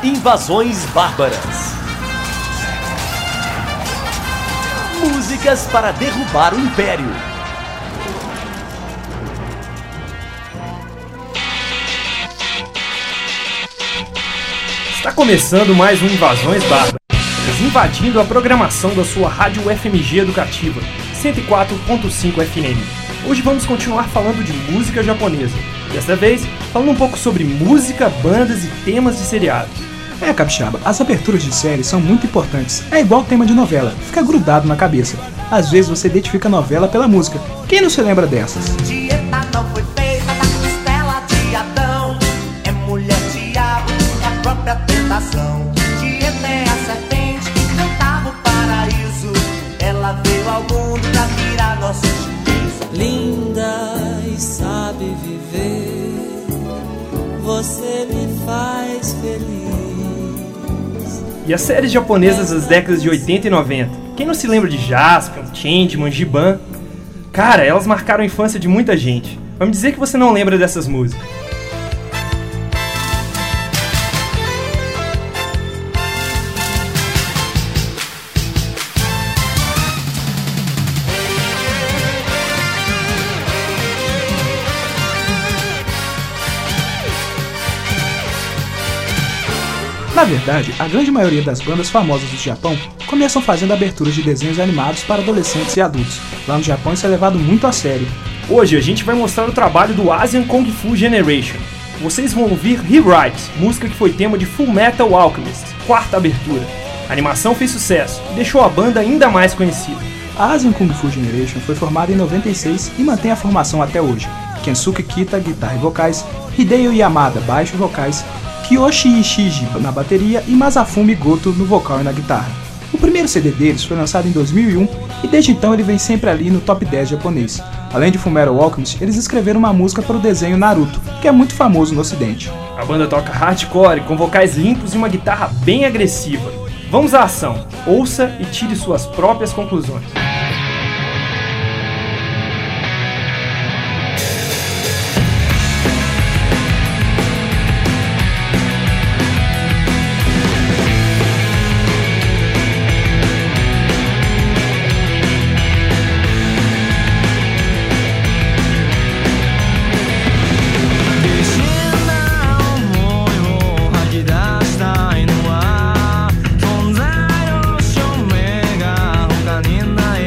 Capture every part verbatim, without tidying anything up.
Invasões bárbaras. Músicas para derrubar o Império. Está começando mais um Invasões Bárbaras, invadindo a programação da sua Rádio F M G Educativa, cento e quatro ponto cinco F M. Hoje vamos continuar falando de música japonesa, desta vez falando um pouco sobre música, bandas e temas de seriados. É, Capixaba, as aberturas de séries são muito importantes. É igual o tema de novela, fica grudado na cabeça. Às vezes você identifica a novela pela música. Quem não se lembra dessas? Dieta não foi feita da costela de Adão. É mulher diabo, a própria tentação. Dieta é a serpente que cantava o paraíso. Ela veio ao mundo pra tirar nosso juízo. Linda e sabe viver, você me faz feliz. E as séries japonesas das décadas de oitenta e noventa? Quem não se lembra de Jaspion, Changeman, Giban? Cara, elas marcaram a infância de muita gente. Vai me dizer que você não lembra dessas músicas. Na verdade, a grande maioria das bandas famosas do Japão começam fazendo aberturas de desenhos animados para adolescentes e adultos. Lá no Japão isso é levado muito a sério. Hoje a gente vai mostrar o trabalho do Asian Kung Fu Generation. Vocês vão ouvir Rewrites, música que foi tema de Full Metal Alchemist, quarta abertura. A animação fez sucesso e deixou a banda ainda mais conhecida. A Asian Kung Fu Generation foi formada em noventa e seis e mantém a formação até hoje. Kensuke Kita, guitarra e vocais, Hideo Yamada, baixo e vocais, Kiyoshi Ishii na bateria e Masafumi Goto no vocal e na guitarra. O primeiro C D deles foi lançado em dois mil e um e desde então ele vem sempre ali no top dez japonês. Além de Fullmetal Alchemist, eles escreveram uma música para o desenho Naruto, que é muito famoso no ocidente. A banda toca hardcore com vocais limpos e uma guitarra bem agressiva. Vamos à ação, ouça e tire suas próprias conclusões. Nina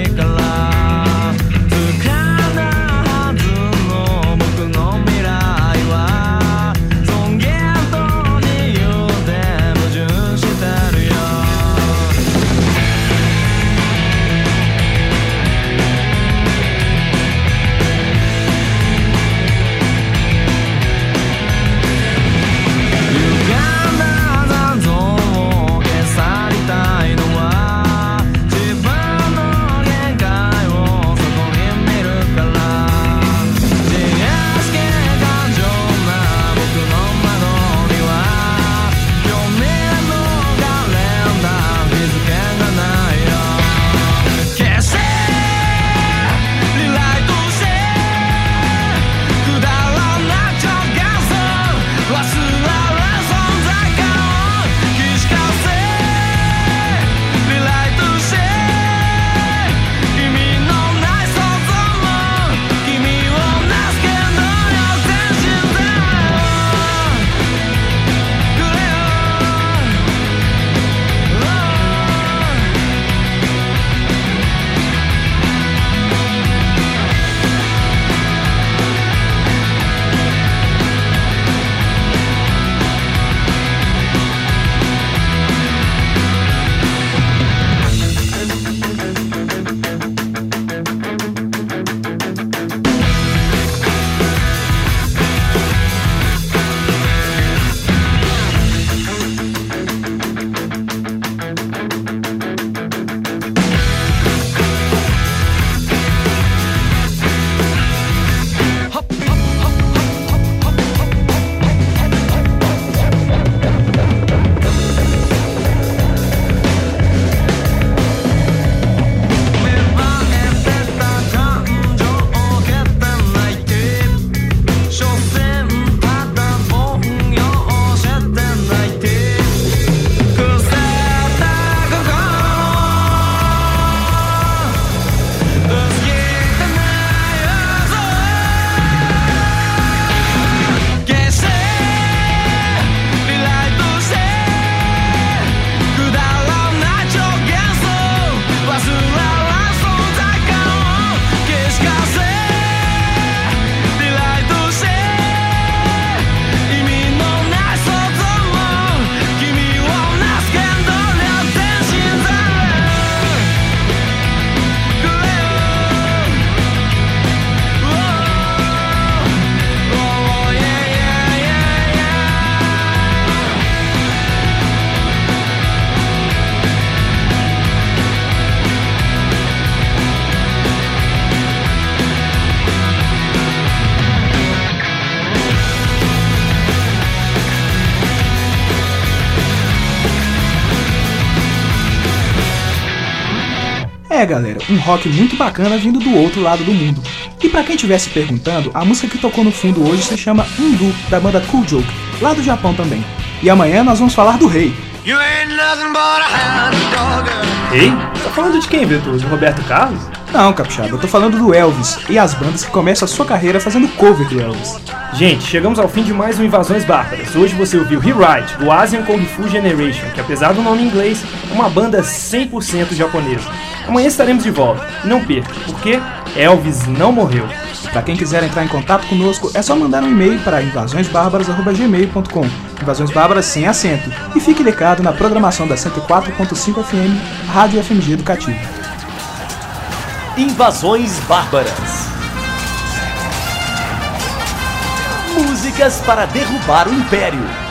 É, galera, um rock muito bacana vindo do outro lado do mundo. E pra quem estiver se perguntando, a música que tocou no fundo hoje se chama Undo, da banda Cool Joke, lá do Japão também. E amanhã nós vamos falar do Rei. Rei? Tá falando de quem, Vitor? Do Roberto Carlos? Não, capixaba, eu tô falando do Elvis e as bandas que começam a sua carreira fazendo cover do Elvis. Gente, chegamos ao fim de mais um Invasões Bárbaras. Hoje você ouviu Rewrite, do Asian Kung Fu Generation, que apesar do nome em inglês, é uma banda cem por cento japonesa. Amanhã estaremos de volta. E não perca, porque Elvis não morreu. Para quem quiser entrar em contato conosco, é só mandar um e-mail para invasões bárbaras arroba gmail ponto com, Invasões Bárbaras sem acento, e fique ligado na programação da cento e quatro ponto cinco F M, Rádio F M G Educativa. Invasões Bárbaras. Músicas para derrubar o Império.